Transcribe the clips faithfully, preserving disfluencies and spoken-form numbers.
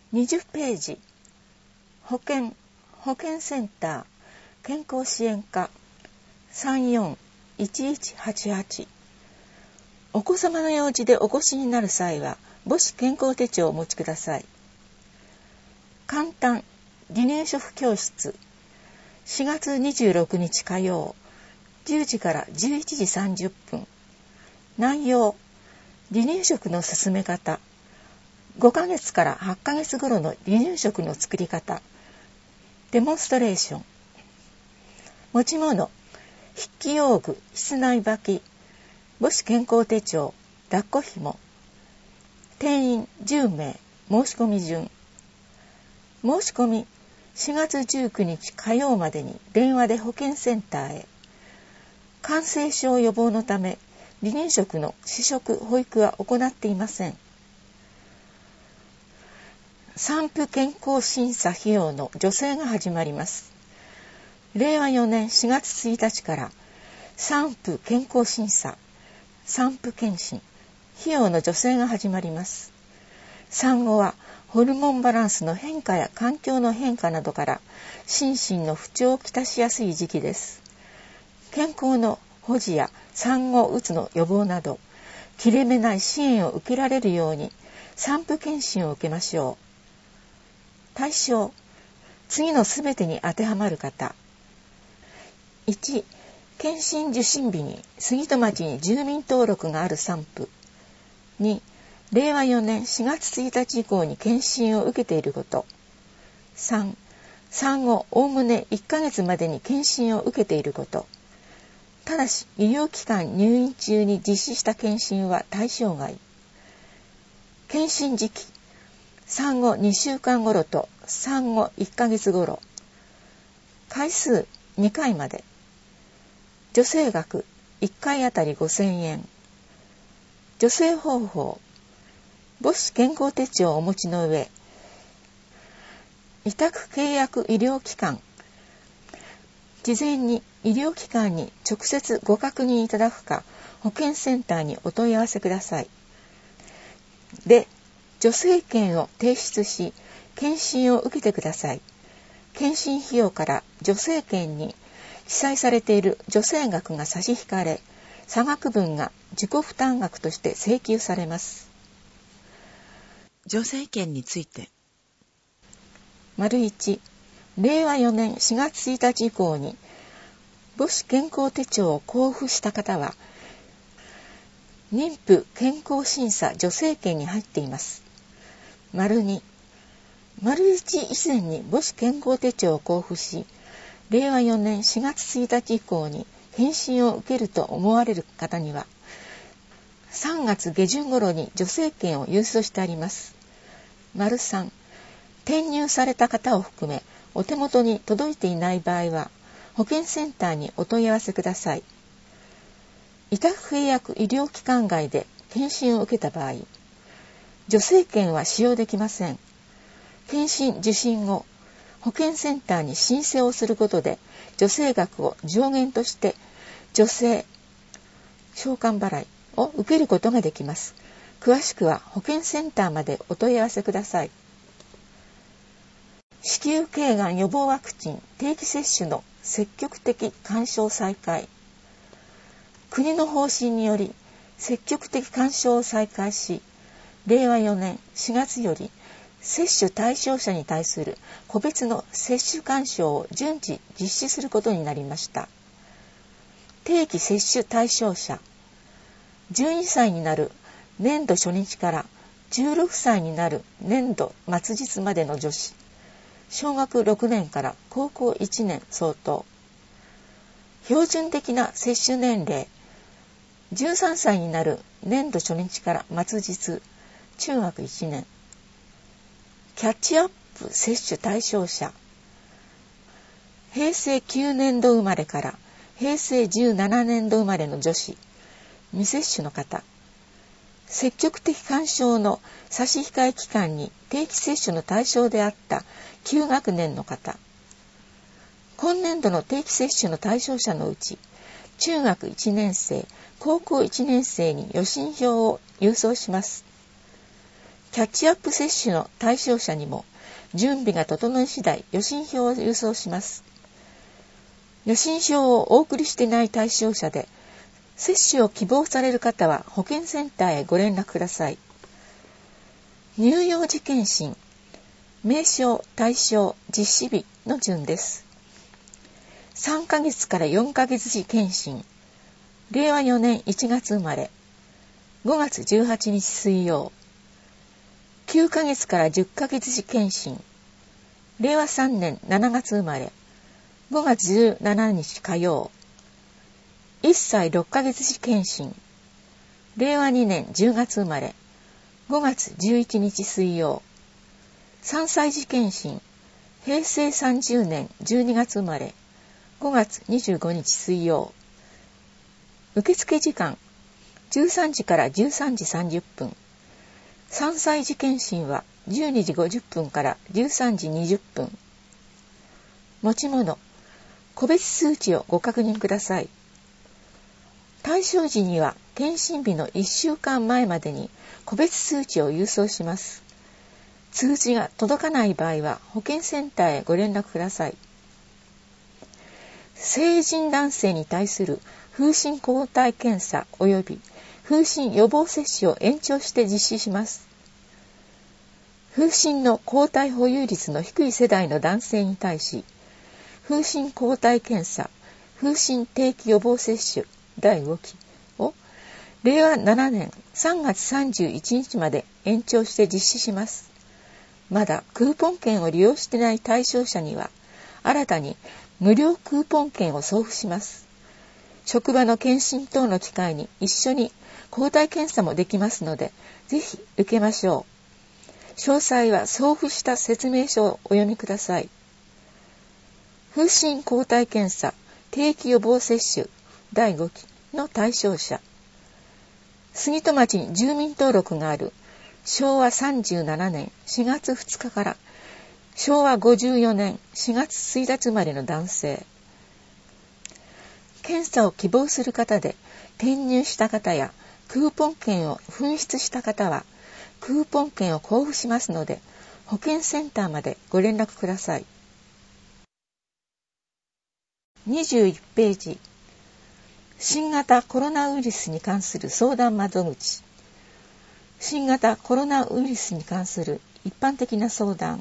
にじゅっページ、保健保健センター健康支援課 さんよんいちいちはちはち。 お子様の用事でお越しになる際は母子健康手帳をお持ちください。簡単離乳食教室、しがつにじゅうろくにち火曜、じゅうじからじゅういちじさんじゅっぷん。内容、離乳食の進め方、ごかげつからはちかげつ頃の離乳食の作り方、デモンストレーション。持ち物、筆記用具、室内履き、母子健康手帳、抱っこ紐。定員じゅうめい、申し込み順。申し込み、しがつじゅうくにち火曜までに電話で保健センターへ。感染症予防のため、離乳食の試食・保育は行っていません。産婦健康審査費用の助成が始まります。れいわよねんしがつついたちから産婦健康審査、産婦健診、費用の助成が始まります。産後はホルモンバランスの変化や環境の変化などから心身の不調をきたしやすい時期です。健康の保持や産後うつの予防など切れ目ない支援を受けられるように産婦健診を受けましょう。対象、次のすべてに当てはまる方。いち、健診受診日に杉戸町に住民登録がある産婦。に、れいわよねんしがつついたち以降に健診を受けていること。さん、産後おおむねいっかげつまでに健診を受けていること。ただし医療機関入院中に実施した健診は対象外。健診時期、産後にしゅうかん頃と産後いっかげつ頃。回数にかいまで。助成額いっかいあたりごせんえん。助成方法、母子健康手帳をお持ちの上、委託契約医療機関、事前に医療機関に直接ご確認いただくか、保健センターにお問い合わせください。で、助成券を提出し、検診を受けてください。検診費用から助成券に記載されている助成額が差し引かれ、差額分が自己負担額として請求されます。助成券について。丸いち、れいわよねんしがつついたち以降に母子健康手帳を交付した方は、妊婦健康審査助成券に入っています。丸に、丸いち以前に母子健康手帳を交付し、れいわよねんしがつついたち以降に返信を受けると思われる方には、さんがつげじゅん頃に助成券を郵送してあります。丸さん、転入された方を含め、お手元に届いていない場合は、保健センターにお問い合わせください。委託契約医療機関外で検診を受けた場合、助成券は使用できません。検診受診後、保健センターに申請をすることで、助成額を上限として助成、償還払いを受けることができます。詳しくは保健センターまでお問い合わせください。子宮頸がん予防ワクチン定期接種の積極的勧奨再開。国の方針により積極的勧奨を再開し、れいわよねんしがつより接種対象者に対する個別の接種勧奨を順次実施することになりました。定期接種対象者、じゅうにさいになる年度初日からじゅうろくさいになる年度末日までの女子、小学ろくねんから高校いちねん相当。標準的な接種年齢、じゅうさんさいになる年度初日から末日、中学いちねん。キャッチアップ接種対象者、へいせいきゅうねんど生まれからへいせいじゅうななねんど生まれの女子、未接種の方。積極的勧奨の差し控え期間に定期接種の対象であったきゅう学年の方。今年度の定期接種の対象者のうち、中学いちねんせい、高校いちねんせいに予診票を郵送します。 キャッチアップ接種の対象者にも準備が整い次第予診票を郵送します。予診票をお送りしていない対象者で接種を希望される方は保健センターへご連絡ください。乳幼児検診、名称、対象、実施日の順です。さんかげつからよんかげつ時検診、れいわよねんいちがつ生まれ、ごがつじゅうはちにち水曜。きゅうかげつからじゅっかげつ時検診、れいわさんねんしちがつ生まれ、ごがつじゅうしちにち火曜。いっさいろっかげつ時検診、れいわにねんじゅうがつ生まれ、ごがつじゅういちにち水曜。さんさい時検診、へいせいさんじゅうねんじゅうにがつ生まれ、ごがつにじゅうごにち水曜。受付時間、じゅうさんじからじゅうさんじさんじゅっぷん。さんさい時検診はじゅうにじごじゅっぷんからじゅうさんじにじゅっぷん。持ち物、個別数値をご確認ください。対象時には検診日のいっしゅうかんまえまでに個別数値を郵送します。通知が届かない場合は保健センターへご連絡ください。成人男性に対する風疹抗体検査及び風疹予防接種を延長して実施します。風疹の抗体保有率の低い世代の男性に対し、風疹抗体検査、風疹定期予防接種だいごきをれいわななねんさんがつさんじゅういちにちまで延長して実施します。まだクーポン券を利用していない対象者には、新たに無料クーポン券を送付します。職場の検診等の機会に一緒に抗体検査もできますので、ぜひ受けましょう。詳細は送付した説明書をお読みください。風疹抗体検査定期予防接種だいごきの対象者、杉戸町に住民登録があるしょうわさんじゅうななねんしがつふつかからしょうわごじゅうよねんしがつついたち生まれの男性、検査を希望する方で転入した方やクーポン券を紛失した方はクーポン券を交付しますので、保健センターまでご連絡ください。にじゅういちページ、新型コロナウイルスに関する相談窓口。新型コロナウイルスに関する一般的な相談。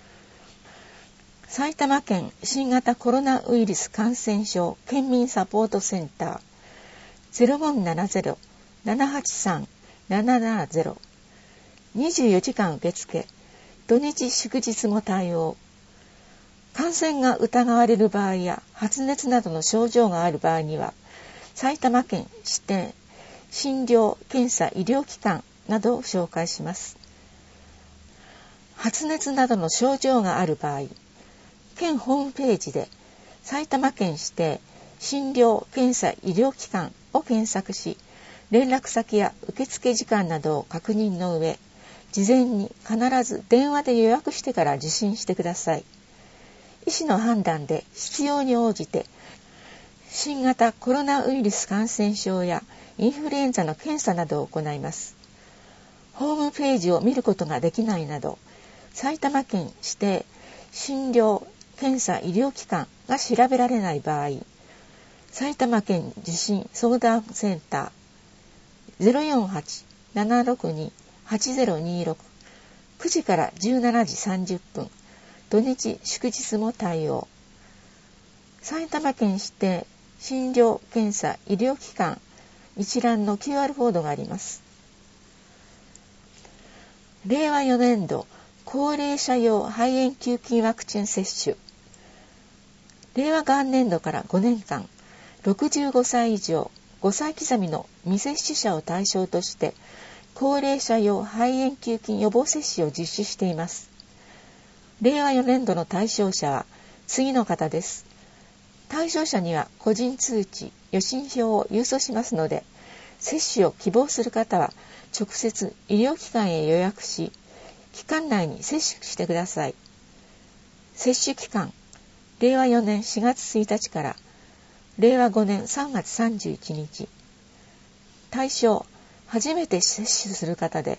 埼玉県新型コロナウイルス感染症県民サポートセンター ゼロごななゼロ ななはちさん ななななゼロ にじゅうよじかん受付、土日祝日も対応。感染が疑われる場合や発熱などの症状がある場合には、埼玉県指定診療検査医療機関などを紹介します。発熱などの症状がある場合、県ホームページで埼玉県指定診療検査医療機関を検索し、連絡先や受付時間などを確認の上、事前に必ず電話で予約してから受診してください。医師の判断で必要に応じて新型コロナウイルス感染症やインフルエンザの検査などを行います。ホームページを見ることができないなど、埼玉県指定診療検査医療機関が調べられない場合、埼玉県受診相談センター ゼロよんはち ななろくに はちゼロにろく くじからじゅうしちじさんじゅっぷん、土日祝日も対応。埼玉県指定診療検査医療機関一覧の キューアール コードがあります。れいわよねんど高齢者用肺炎球菌ワクチン接種。れいわ元年度からごねんかん、ろくじゅうごさい以上ごさい刻みの未接種者を対象として高齢者用肺炎球菌予防接種を実施しています。れいわよねんどの対象者は次の方です。対象者には個人通知、予診票を郵送しますので、接種を希望する方は直接医療機関へ予約し、期間内に接種してください。接種期間、れいわよねんしがつついたちかられいわごねんさんがつさんじゅういちにち。対象、初めて接種する方で、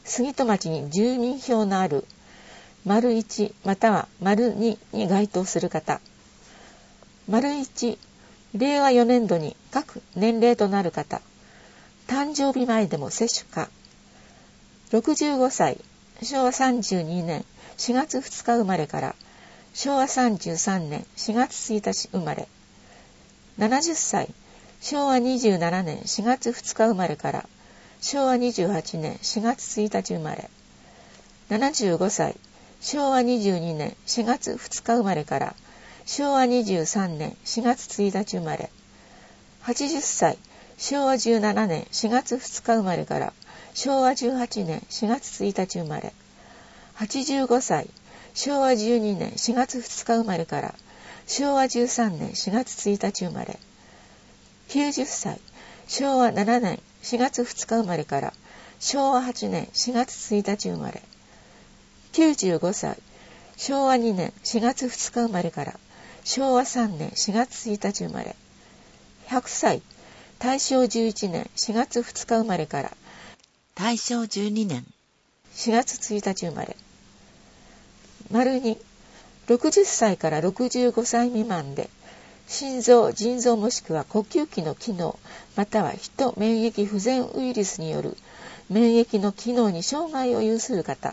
杉戸町に住民票のある丸いちまたは丸にに該当する方、丸いち、れいわよねん度に各年齢となる方、誕生日前でも接種か、ろくじゅうごさい、しょうわさんじゅうにねんしがつふつか生まれからしょうわさんじゅうさんねんしがつついたち生まれ、ななじゅっさい、しょうわにじゅうななねんしがつふつか生まれからしょうわにじゅうはちねんしがつついたち生まれ、ななじゅうごさい、しょうわにじゅうにねんしがつふつか生まれからしょうわにじゅうさんねんしがつついたち生まれ、はちじゅっさい、しょうわじゅうななねんしがつふつか生まれからしょうわじゅうはちねんしがつついたち生まれ、はちじゅうごさい、しょうわじゅうにねんしがつふつか生まれからしょうわじゅうさんねんしがつついたち生まれ、きゅうじゅっさい、しょうわななねんしがつふつか生まれからしょうわはちねんしがつついたち生まれ、きゅうじゅうごさい、しょうわにねんしがつふつか生まれからしょうわさんねんしがつついたち生まれ、ひゃくさい、たいしょうじゅういちねんしがつふつか生まれからたいしょうじゅうにねんしがつついたち生まれ、丸に、ろくじゅっさいからろくじゅうごさい未満で心臓、腎臓もしくは呼吸器の機能または人免疫不全ウイルスによる免疫の機能に障害を有する方、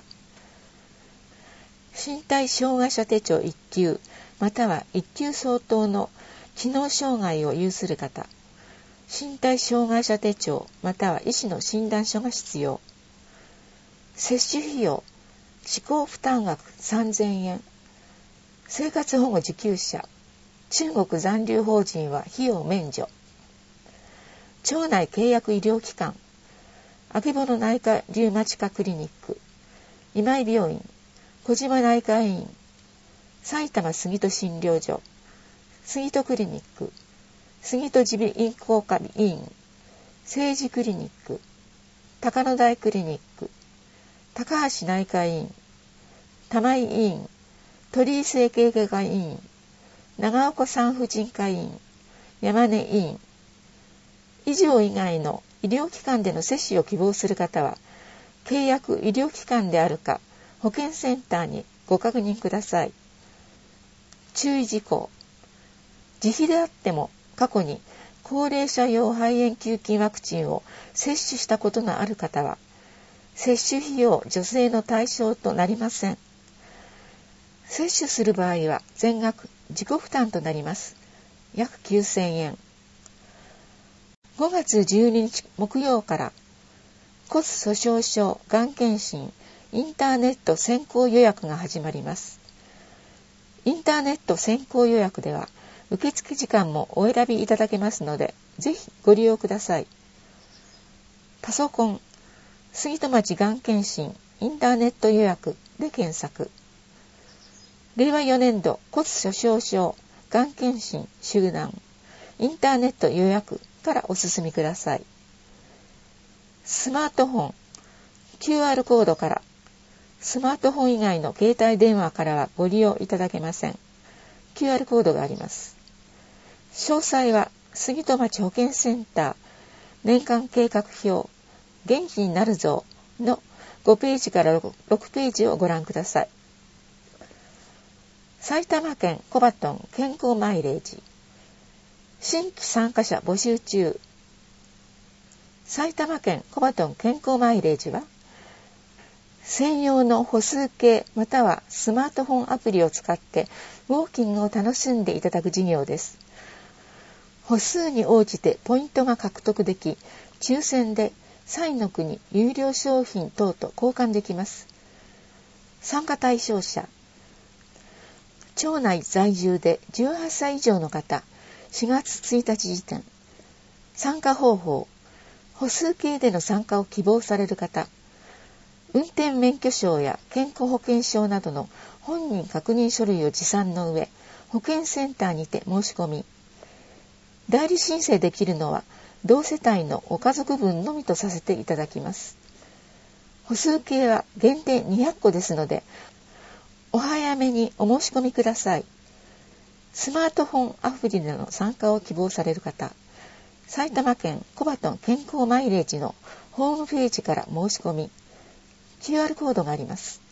身体障害者手帳いっきゅうまたはいっきゅう相当の機能障害を有する方、身体障害者手帳または医師の診断書が必要、接種費用、自己負担額さんぜんえん、生活保護受給者、中国残留邦人は費用免除、町内契約医療機関、あけぼの内科リウマチ科クリニック、今井病院、小島内科医院、埼玉杉戸診療所、杉戸クリニック、杉戸耳鼻咽喉科医院、政治クリニック、高野台クリニック、高橋内科医院、玉井医院、鳥居整形外科医院、長岡産婦人科医院、山根医院、以上以外の医療機関での接種を希望する方は、契約医療機関であるか、保健センターにご確認ください。注意事項。自費であっても過去に高齢者用肺炎球菌ワクチンを接種したことのある方は、接種費用助成の対象となりません。接種する場合は全額自己負担となります。約きゅうせんえん。ごがつじゅうににち木曜から骨粗しょう症がん検診インターネット先行予約が始まります。インターネット先行予約では受付時間もお選びいただけますので、ぜひご利用ください。パソコン、杉戸町がん検診インターネット予約で検索。れいわよねん度骨粗しょう症がん検診集団インターネット予約からお進みください。スマートフォン、キューアール コードから、スマートフォン以外の携帯電話からはご利用いただけません。キューアール コードがあります。詳細は杉戸町保健センター年間計画表元気になるぞのごページからろくページをご覧ください。埼玉県コバトン健康マイレージ新規参加者募集中。埼玉県コバトン健康マイレージは専用の歩数計またはスマートフォンアプリを使ってウォーキングを楽しんでいただく事業です。歩数に応じてポイントが獲得でき、抽選で彩の国有料商品等と交換できます。参加対象者、町内在住でじゅうはっさい以上の方、しがつついたち時点。参加方法、歩数計での参加を希望される方、運転免許証や健康保険証などの本人確認書類を持参の上、保健センターにて申し込み、代理申請できるのは同世帯のご家族分のみとさせていただきます。歩数計は限定にひゃっこですので、お早めにお申し込みください。スマートフォンアプリでの参加を希望される方、埼玉県コバトン健康マイレージのホームページから申し込み、 キューアール コードがあります。